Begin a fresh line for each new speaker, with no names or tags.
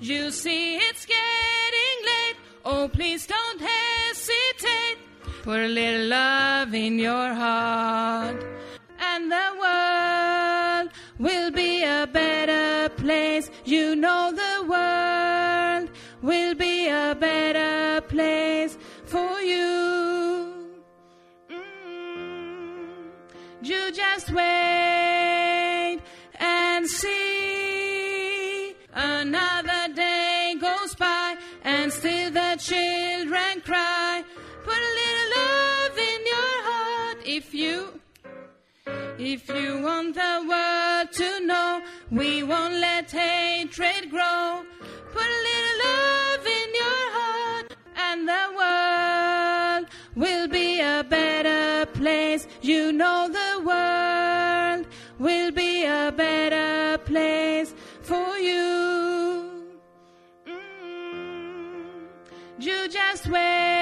You see it's getting late. Oh, please don't hesitate. Put a little love in your heart, and the world will be a better place. You know the world will be a better place for you. You just wait and see. Another day goes by and still the children cry. Put a little love in your heart. If you want the world to know, we won't let hatred grow. Put a little love in your heart, and the world will be a better place. You know the world will be a better place for you. You just wait